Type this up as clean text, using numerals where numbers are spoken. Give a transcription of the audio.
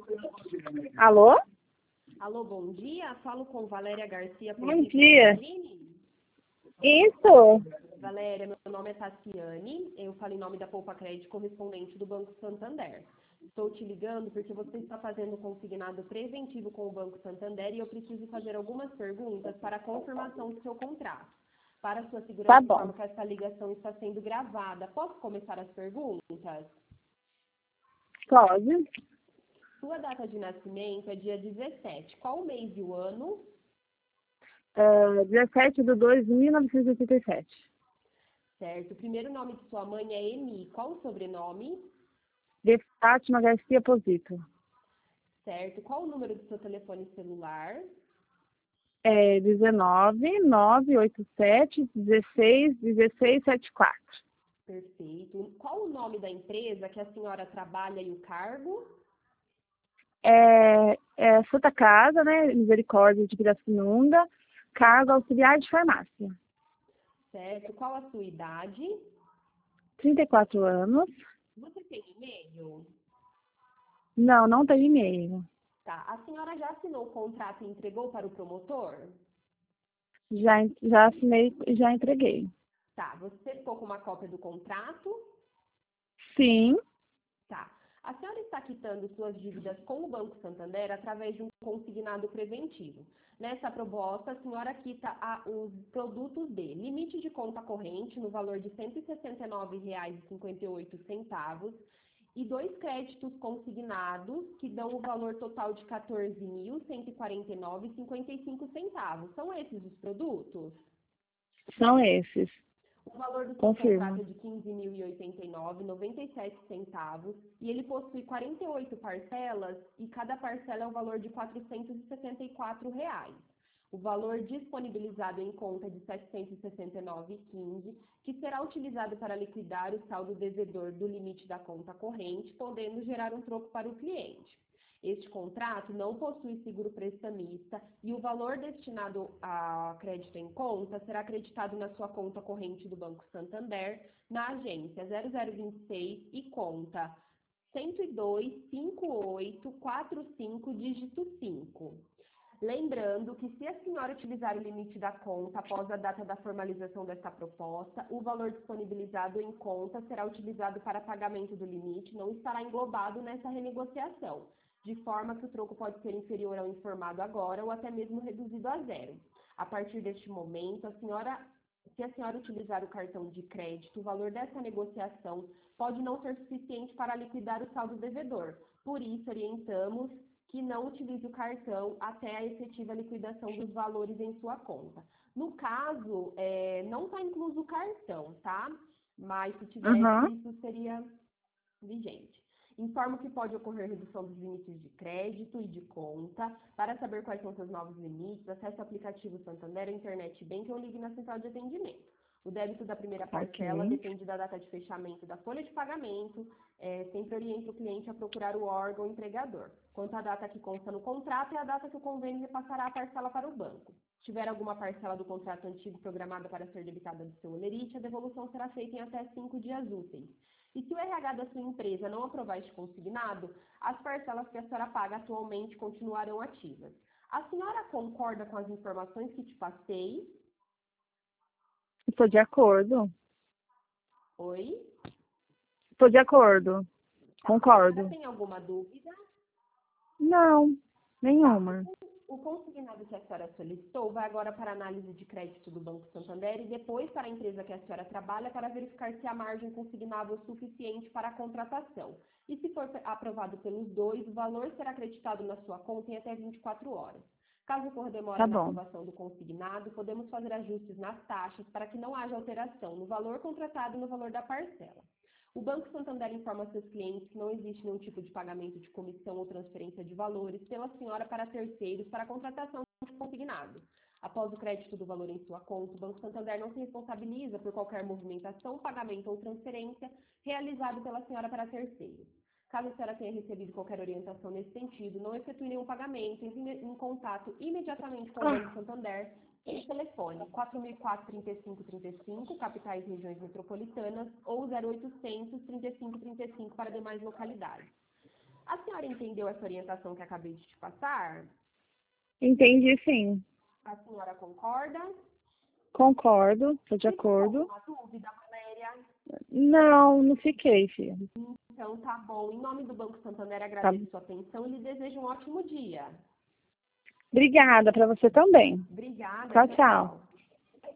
Alô? Alô, bom dia. Falo com Valéria Garcia. Bom dia. Polini. Isso. Valéria, meu nome é Tassiane. Eu falo em nome da Poupa Crédito, correspondente do Banco Santander. Estou te ligando porque você está fazendo um consignado preventivo com o Banco Santander e eu preciso fazer algumas perguntas para a confirmação do seu contrato. Para sua segurança, Tá bom. informo que essa ligação está sendo gravada. Posso começar as perguntas? Pode. Sua data de nascimento é dia 17. Qual o mês e o ano? 17/2/1987. Certo. O primeiro nome de sua mãe é Emi. Qual o sobrenome? De Fátima Garcia Posito. Certo. Qual o número do seu telefone celular? 19-987-16-1674. Perfeito. Qual o nome da empresa que a senhora trabalha e o cargo? Santa Casa, né? Misericórdia de Pirassununga. Cargo auxiliar de farmácia. Certo. Qual a sua idade? 34 anos. Você tem e-mail? Não, não tem e-mail. Tá. A senhora já assinou o contrato e entregou para o promotor? Já assinei e já entreguei. Tá. Você ficou com uma cópia do contrato? Sim. Tá. A senhora está quitando suas dívidas com o Banco Santander através de um consignado preventivo. Nessa proposta, a senhora quita os produtos de limite de conta corrente no valor de R$ 169,58 e 2 créditos consignados que dão o valor total de R$ 14.149,55. São esses os produtos? São esses. O valor do seu Confirmo. contrato é de R$ 15.089,97 e ele possui 48 parcelas e cada parcela é o valor de R$ 464. O valor disponibilizado em conta é de R$ 769,15, que será utilizado para liquidar o saldo devedor do limite da conta corrente, podendo gerar um troco para o cliente. Este contrato não possui seguro prestamista e o valor destinado a crédito em conta será acreditado na sua conta corrente do Banco Santander, na agência 0026 e conta 1025845 dígito 5. Lembrando que se a senhora utilizar o limite da conta após a data da formalização desta proposta, o valor disponibilizado em conta será utilizado para pagamento do limite, não estará englobado nessa renegociação, de forma que o troco pode ser inferior ao informado agora ou até mesmo reduzido a zero. A partir deste momento, se a senhora utilizar o cartão de crédito, o valor dessa negociação pode não ser suficiente para liquidar o saldo devedor. Por isso, orientamos que não utilize o cartão até a efetiva liquidação dos valores em sua conta. No caso, não está incluso o cartão, tá? Mas se tivesse, isso seria vigente. Informo que pode ocorrer redução dos limites de crédito e de conta. Para saber quais são seus novos limites, acesse o aplicativo Santander, Internet Bank ou ligue na central de atendimento. O débito da primeira parcela depende da data de fechamento da folha de pagamento. Sempre orienta o cliente a procurar o órgão empregador. Quanto à data que consta no contrato, é a data que o convênio repassará a parcela para o banco. Se tiver alguma parcela do contrato antigo programada para ser debitada do seu holerite, a devolução será feita em até 5 dias úteis. E se o RH da sua empresa não aprovar este consignado, as parcelas que a senhora paga atualmente continuarão ativas. A senhora concorda com as informações que te passei? Estou de acordo. Oi? Estou de acordo. Tá. Concordo. A senhora tem alguma dúvida? Não, nenhuma. O consignado que a senhora solicitou vai agora para a análise de crédito do Banco Santander e depois para a empresa que a senhora trabalha para verificar se a margem consignável é suficiente para a contratação. E se for aprovado pelos dois, o valor será acreditado na sua conta em até 24 horas. Caso ocorra demora na aprovação do consignado, podemos fazer ajustes nas taxas para que não haja alteração no valor contratado e no valor da parcela. O Banco Santander informa seus clientes que não existe nenhum tipo de pagamento de comissão ou transferência de valores pela senhora para terceiros para a contratação de consignado. Após o crédito do valor em sua conta, o Banco Santander não se responsabiliza por qualquer movimentação, pagamento ou transferência realizado pela senhora para terceiros. Caso a senhora tenha recebido qualquer orientação nesse sentido, não efetue nenhum pagamento, entre em contato imediatamente com o Banco Santander em telefone 4004-3535, capitais e regiões metropolitanas, ou 0800-3535 para demais localidades. A senhora entendeu essa orientação que acabei de te passar? Entendi, sim. A senhora concorda? Concordo, estou de Ficou acordo. alguma dúvida, Valéria? Não, não fiquei, filha. Então, tá bom. Em nome do Banco Santander, Tá. agradeço sua atenção e lhe desejo um ótimo dia. Obrigada para você também. Obrigada. Tchau, Tchau, tchau. tchau.